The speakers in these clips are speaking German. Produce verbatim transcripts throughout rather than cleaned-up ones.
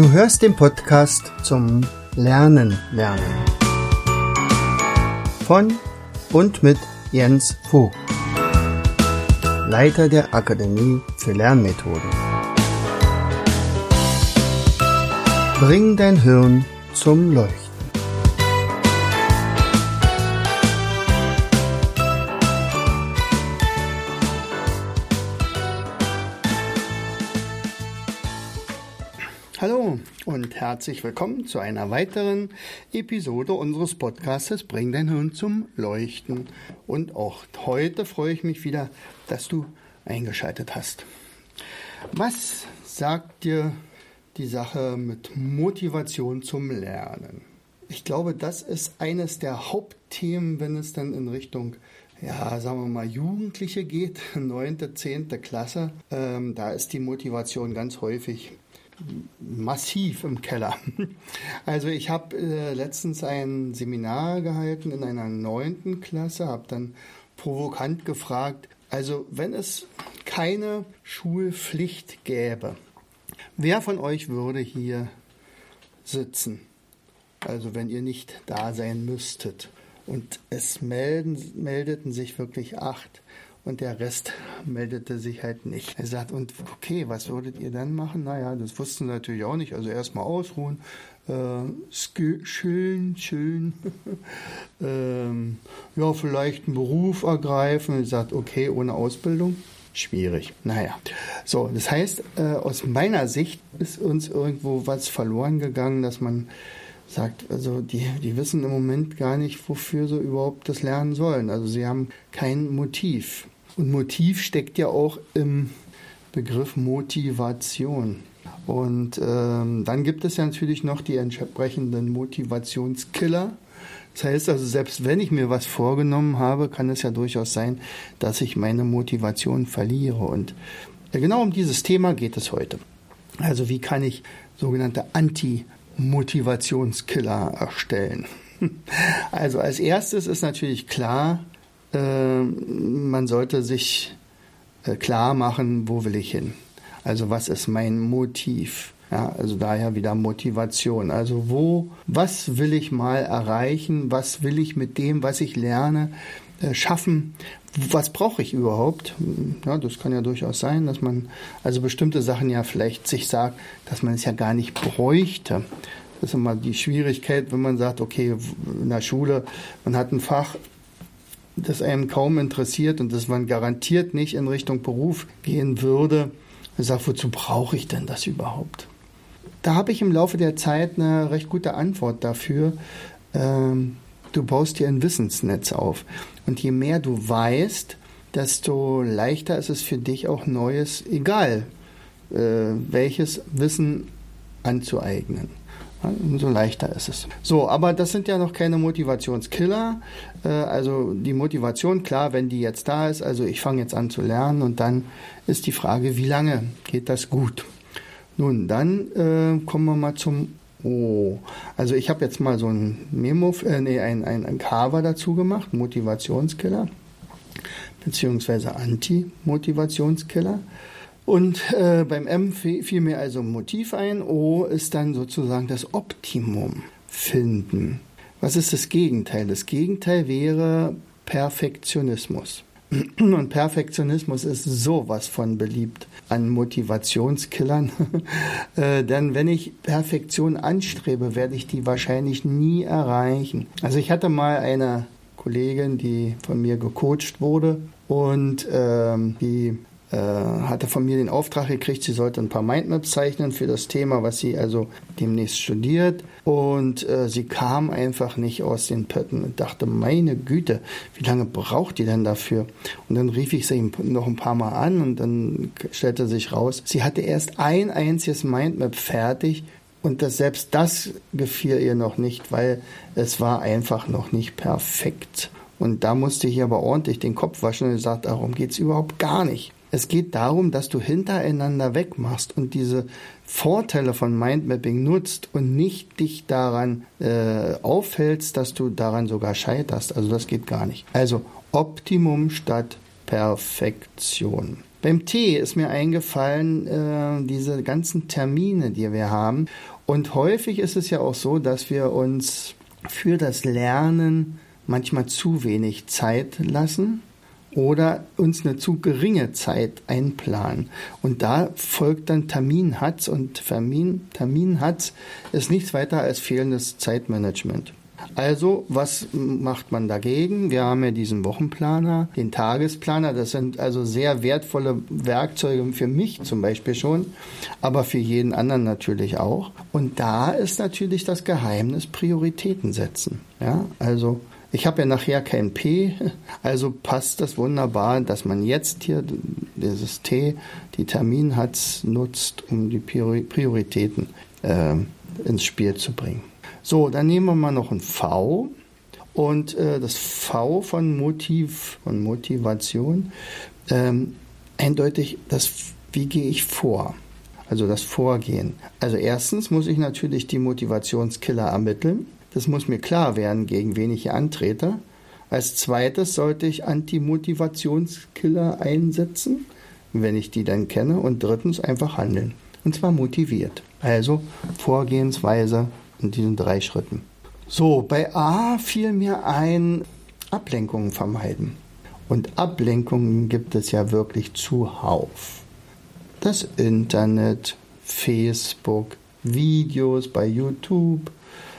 Du hörst den Podcast zum Lernen lernen von und mit Jens Vogt, Leiter der Akademie für Lernmethoden. Bring dein Hirn zum Leuchten. Hallo und herzlich willkommen zu einer weiteren Episode unseres Podcastes Bring dein Hirn zum Leuchten. Und auch heute freue ich mich wieder, dass du eingeschaltet hast. Was sagt dir die Sache mit Motivation zum Lernen? Ich glaube, das ist eines der Hauptthemen, wenn es dann in Richtung, ja, sagen wir mal, Jugendliche geht, neunte, zehnte Klasse. Ähm, da ist die Motivation ganz häufig massiv im Keller. Also ich habe äh, letztens ein Seminar gehalten in einer neunten Klasse, habe dann provokant gefragt, also wenn es keine Schulpflicht gäbe, wer von euch würde hier sitzen? Also wenn ihr nicht da sein müsstet. Und es melden, meldeten sich wirklich acht. Und der Rest meldete sich halt nicht. Er sagt, und okay, was würdet ihr dann machen? Naja, das wussten sie natürlich auch nicht. Also erstmal ausruhen, äh, schön, schön. ähm, ja, vielleicht einen Beruf ergreifen. Er sagt, okay, ohne Ausbildung. Schwierig. Naja, so, das heißt, äh, aus meiner Sicht ist uns irgendwo was verloren gegangen, dass man sagt, also die, die wissen im Moment gar nicht, wofür sie überhaupt das lernen sollen. Also sie haben kein Motiv. Und Motiv steckt ja auch im Begriff Motivation. Und ähm, dann gibt es ja natürlich noch die entsprechenden Motivationskiller. Das heißt also, selbst wenn ich mir was vorgenommen habe, kann es ja durchaus sein, dass ich meine Motivation verliere. Und genau um dieses Thema geht es heute. Also wie kann ich sogenannte Anti-Motivationskiller erstellen? Also als erstes ist natürlich klar, äh, man sollte sich äh, klar machen, wo will ich hin? Also was ist mein Motiv? Ja, also daher wieder Motivation. Also wo, was will ich mal erreichen? Was will ich mit dem, was ich lerne, äh, schaffen? Was brauche ich überhaupt? Ja, das kann ja durchaus sein, dass man also bestimmte Sachen ja vielleicht sich sagt, dass man es ja gar nicht bräuchte. Das ist immer die Schwierigkeit, wenn man sagt, okay, in der Schule, man hat ein Fach, das einem kaum interessiert und das man garantiert nicht in Richtung Beruf gehen würde. Man sagt, wozu brauche ich denn das überhaupt? Da habe ich im Laufe der Zeit eine recht gute Antwort dafür. Ähm, du baust dir ein Wissensnetz auf. Und je mehr du weißt, desto leichter ist es für dich auch Neues, egal äh, welches Wissen anzueignen. Umso leichter ist es. So, aber das sind ja noch keine Motivationskiller. Äh, also die Motivation, klar, wenn die jetzt da ist, also ich fange jetzt an zu lernen und dann ist die Frage, wie lange geht das gut? Nun, dann äh, kommen wir mal zum O. Also ich habe jetzt mal so ein Memo, äh, nee, ein, ein, ein Cover dazu gemacht, Motivationskiller, beziehungsweise Anti-Motivationskiller. Und äh, beim M fiel mir also Motiv ein, O ist dann sozusagen das Optimum finden. Was ist das Gegenteil? Das Gegenteil wäre Perfektionismus. Und Perfektionismus ist sowas von beliebt an Motivationskillern. äh, denn wenn ich Perfektion anstrebe, werde ich die wahrscheinlich nie erreichen. Also ich hatte mal eine Kollegin, die von mir gecoacht wurde und ähm, die äh, hatte von mir den Auftrag gekriegt, sie sollte ein paar Mindmaps zeichnen für das Thema, was sie also demnächst studiert. Und äh, sie kam einfach nicht aus den Pötten und dachte, meine Güte, wie lange braucht die denn dafür? Und dann rief ich sie noch ein paar Mal an und dann stellte sich raus, sie hatte erst ein einziges Mindmap fertig und das, selbst das gefiel ihr noch nicht, weil es war einfach noch nicht perfekt. Und da musste ich aber ordentlich den Kopf waschen und gesagt, darum geht es überhaupt gar nicht. Es geht darum, dass du hintereinander wegmachst und diese Vorteile von Mindmapping nutzt und nicht dich daran äh, aufhältst, dass du daran sogar scheiterst. Also das geht gar nicht. Also Optimum statt Perfektion. Beim T ist mir eingefallen, äh, diese ganzen Termine, die wir haben. Und häufig ist es ja auch so, dass wir uns für das Lernen manchmal zu wenig Zeit lassen oder uns eine zu geringe Zeit einplanen. Und da folgt dann Terminhatz und Termin, Terminhatz ist nichts weiter als fehlendes Zeitmanagement. Also, was macht man dagegen? Wir haben ja diesen Wochenplaner, den Tagesplaner. Das sind also sehr wertvolle Werkzeuge für mich zum Beispiel schon, aber für jeden anderen natürlich auch. Und da ist natürlich das Geheimnis Prioritäten setzen. Ja, also ich habe ja nachher kein P, also passt das wunderbar, dass man jetzt hier dieses T, die Terminhatz nutzt, um die Prioritäten äh, ins Spiel zu bringen. So, dann nehmen wir mal noch ein V und äh, das V von Motiv, von Motivation, ähm, eindeutig, das, wie gehe ich vor? Also das Vorgehen. Also erstens muss ich natürlich die Motivationskiller ermitteln. Das muss mir klar werden, gegen wen ich hier antrete. Als zweites sollte ich Antimotivationskiller einsetzen, wenn ich die dann kenne. Und drittens einfach handeln. Und zwar motiviert. Also Vorgehensweise in diesen drei Schritten. So, bei A fiel mir ein, Ablenkungen vermeiden. Und Ablenkungen gibt es ja wirklich zuhauf. Das Internet, Facebook, Videos bei YouTube,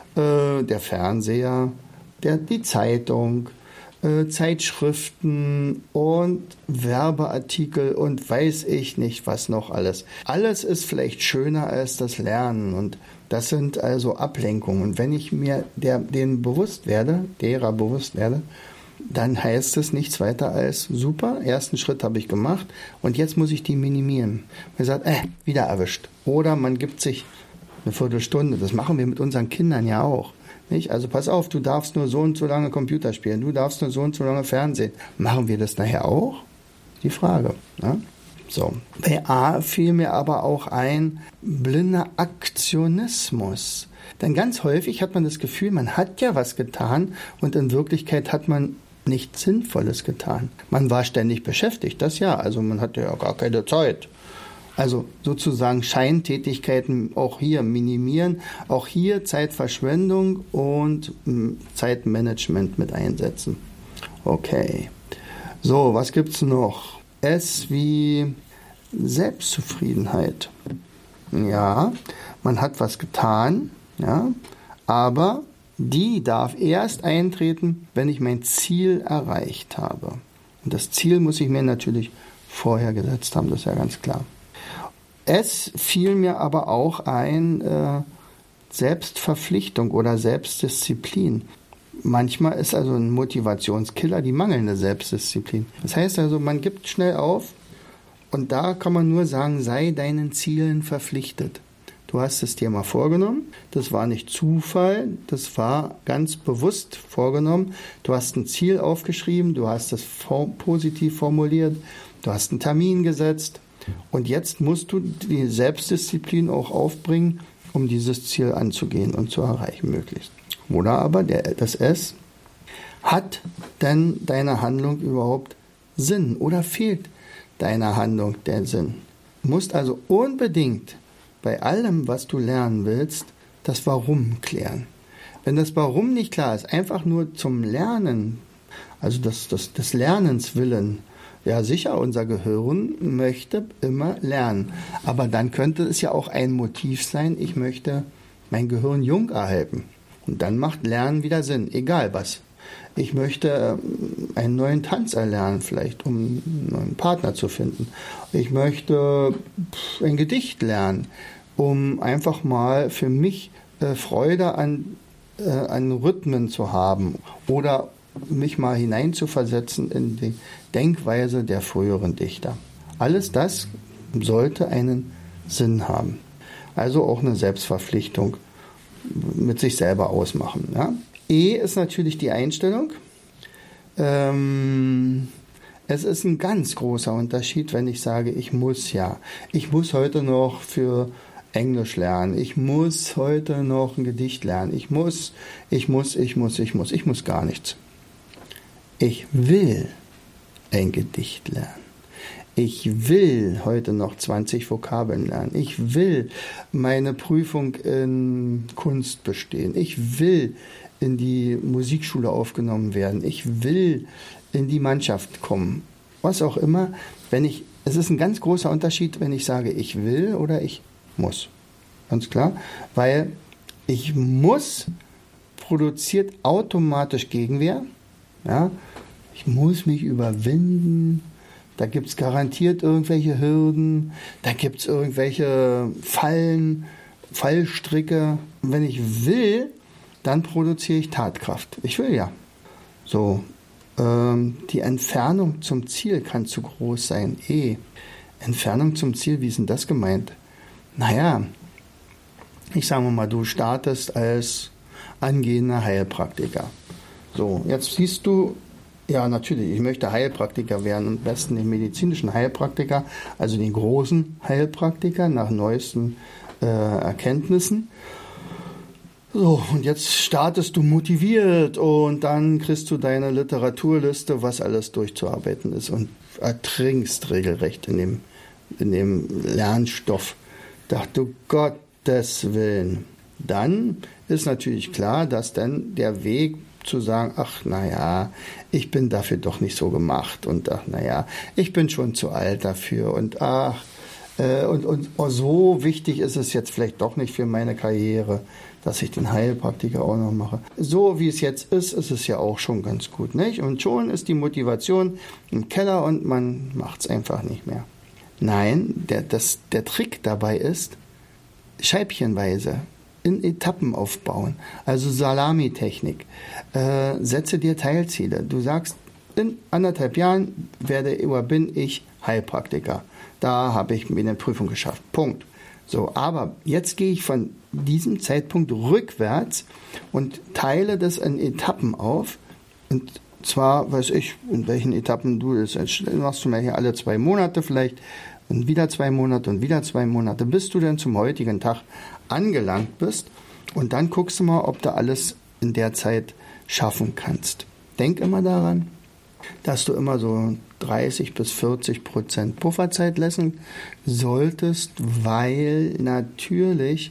äh, der Fernseher, der, die Zeitung, äh, Zeitschriften und Werbeartikel und weiß ich nicht, was noch alles. Alles ist vielleicht schöner als das Lernen und das sind also Ablenkungen. Und wenn ich mir der, denen bewusst werde, derer bewusst werde, dann heißt es nichts weiter als super, ersten Schritt habe ich gemacht und jetzt muss ich die minimieren. Man sagt, äh, wieder erwischt. Oder man gibt sich eine Viertelstunde. Das machen wir mit unseren Kindern ja auch. Nicht? Also pass auf, du darfst nur so und so lange Computer spielen, du darfst nur so und so lange Fernsehen. Machen wir das nachher auch? Die Frage. Ne? So. Bei A fiel mir aber auch ein blinder Aktionismus. Denn ganz häufig hat man das Gefühl, man hat ja was getan und in Wirklichkeit hat man nichts Sinnvolles getan. Man war ständig beschäftigt, das ja, also man hatte ja gar keine Zeit. Also sozusagen Scheintätigkeiten auch hier minimieren, auch hier Zeitverschwendung und Zeitmanagement mit einsetzen. Okay. So, was gibt's noch? S wie Selbstzufriedenheit. Ja, man hat was getan, ja, aber die darf erst eintreten, wenn ich mein Ziel erreicht habe. Und das Ziel muss ich mir natürlich vorher gesetzt haben, das ist ja ganz klar. Es fiel mir aber auch ein äh, Selbstverpflichtung oder Selbstdisziplin. Manchmal ist also ein Motivationskiller die mangelnde Selbstdisziplin. Das heißt also, man gibt schnell auf und da kann man nur sagen, sei deinen Zielen verpflichtet. Du hast es dir mal vorgenommen, das war nicht Zufall, das war ganz bewusst vorgenommen. Du hast ein Ziel aufgeschrieben, du hast es positiv formuliert, du hast einen Termin gesetzt und jetzt musst du die Selbstdisziplin auch aufbringen, um dieses Ziel anzugehen und zu erreichen möglichst. Oder aber der, das S, hat denn deine Handlung überhaupt Sinn oder fehlt deiner Handlung der Sinn? Du musst also unbedingt bei allem, was du lernen willst, das Warum klären. Wenn das Warum nicht klar ist, einfach nur zum Lernen, also das, das, des Lernens willen, ja sicher, unser Gehirn möchte immer lernen. Aber dann könnte es ja auch ein Motiv sein, ich möchte mein Gehirn jung erhalten. Und dann macht Lernen wieder Sinn, egal was. Ich möchte einen neuen Tanz erlernen, vielleicht, um einen neuen Partner zu finden. Ich möchte ein Gedicht lernen, um einfach mal für mich äh, Freude an, äh, an Rhythmen zu haben oder mich mal hineinzuversetzen in die Denkweise der früheren Dichter. Alles das sollte einen Sinn haben. Also auch eine Selbstverpflichtung mit sich selber ausmachen. Ja? E ist natürlich die Einstellung. Ähm, es ist ein ganz großer Unterschied, wenn ich sage, ich muss ja. Ich muss heute noch für Englisch lernen. Ich muss heute noch ein Gedicht lernen. Ich muss, ich muss, ich muss, ich muss. Ich muss gar nichts. Ich will ein Gedicht lernen. Ich will heute noch zwanzig Vokabeln lernen. Ich will meine Prüfung in Kunst bestehen. Ich will in die Musikschule aufgenommen werden. Ich will in die Mannschaft kommen. Was auch immer. Wenn ich, es ist ein ganz großer Unterschied, wenn ich sage, ich will oder ich muss. Ganz klar. Weil ich muss produziert automatisch Gegenwehr. Ja? Ich muss mich überwinden. Da gibt es garantiert irgendwelche Hürden, da gibt es irgendwelche Fallen, Fallstricke. Und wenn ich will, dann produziere ich Tatkraft. Ich will ja. So, ähm, die Entfernung zum Ziel kann zu groß sein. Eh, Entfernung zum Ziel, wie ist denn das gemeint? Naja, ich sage mal, du startest als angehender Heilpraktiker. So, jetzt siehst du, ja, natürlich. Ich möchte Heilpraktiker werden, am besten den medizinischen Heilpraktiker, also den großen Heilpraktiker nach neuesten äh, Erkenntnissen. So, und jetzt startest du motiviert und dann kriegst du deine Literaturliste, was alles durchzuarbeiten ist und ertrinkst regelrecht in dem, in dem Lernstoff. Dachte du, Gottes Willen. Dann ist natürlich klar, dass dann der Weg zu sagen, ach naja, ich bin dafür doch nicht so gemacht und ach naja, ich bin schon zu alt dafür und ach, äh, und, und oh, so wichtig ist es jetzt vielleicht doch nicht für meine Karriere, dass ich den Heilpraktiker auch noch mache. So wie es jetzt ist, ist es ja auch schon ganz gut, nicht? Und schon ist die Motivation im Keller und man macht es einfach nicht mehr. Nein, der, das, der Trick dabei ist, scheibchenweise in Etappen aufbauen, also Salamitechnik. Äh, setze dir Teilziele. Du sagst, in anderthalb Jahren werde oder bin ich Heilpraktiker. Da habe ich mir eine Prüfung geschafft. Punkt. So, aber jetzt gehe ich von diesem Zeitpunkt rückwärts und teile das in Etappen auf. Und zwar, weiß ich, in welchen Etappen du das machst, du mal hier alle zwei Monate vielleicht und wieder zwei Monate und wieder zwei Monate, bis du dann zum heutigen Tag angelangt bist und dann guckst du mal, ob du alles in der Zeit schaffen kannst. Denk immer daran, dass du immer so dreißig bis vierzig Prozent Pufferzeit lassen solltest, weil natürlich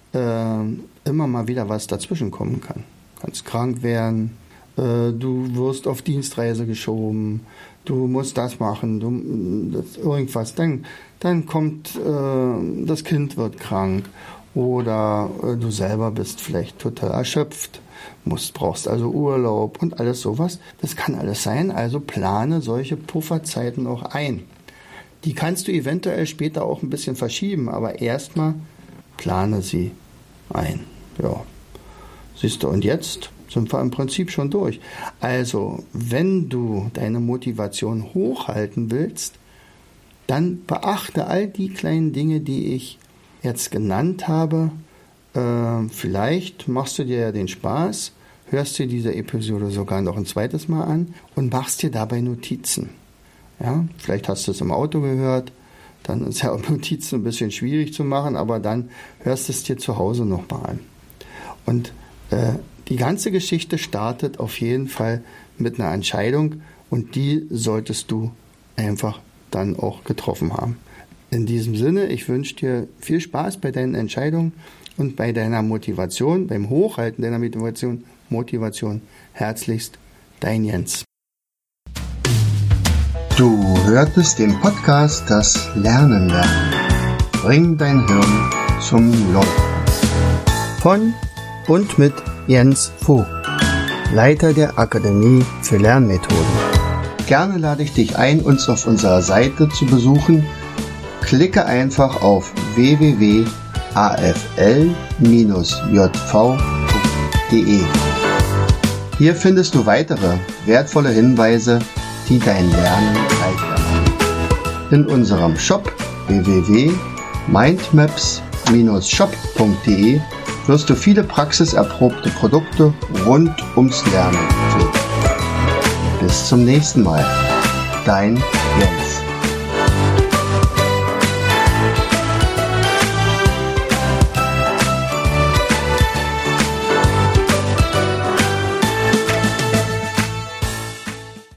äh, immer mal wieder was dazwischen kommen kann. Du kannst krank werden, äh, du wirst auf Dienstreise geschoben, du musst das machen, du, das, irgendwas, dann, dann kommt, äh, das Kind wird krank. Oder äh, du selber bist vielleicht total erschöpft, musst, brauchst also Urlaub und alles sowas. Das kann alles sein, also plane solche Pufferzeiten auch ein. Die kannst du eventuell später auch ein bisschen verschieben, aber erstmal plane sie ein. Ja, siehst du, und jetzt sind wir im Prinzip schon durch. Also, wenn du deine Motivation hochhalten willst, dann beachte all die kleinen Dinge, die ich jetzt genannt habe. Äh, vielleicht machst du dir ja den Spaß, hörst dir diese Episode sogar noch ein zweites Mal an und machst dir dabei Notizen. Ja, vielleicht hast du es im Auto gehört, dann ist ja Notizen ein bisschen schwierig zu machen, aber dann hörst du es dir zu Hause nochmal an. Und äh, die ganze Geschichte startet auf jeden Fall mit einer Entscheidung und die solltest du einfach dann auch getroffen haben. In diesem Sinne, ich wünsche dir viel Spaß bei deinen Entscheidungen und bei deiner Motivation, beim Hochhalten deiner Motivation. Motivation. Herzlichst, dein Jens. Du hörtest den Podcast Das Lernen lernen. Bring dein Hirn zum Laufen. Von und mit Jens Vogt, Leiter der Akademie für Lernmethoden. Gerne lade ich dich ein, uns auf unserer Seite zu besuchen. Klicke einfach auf w w w punkt a f l j v punkt d e. Hier findest du weitere wertvolle Hinweise, die dein Lernen leichter machen. In unserem Shop w w w punkt mindmaps shop punkt d e wirst du viele praxiserprobte Produkte rund ums Lernen finden. Bis zum nächsten Mal. Dein Jens.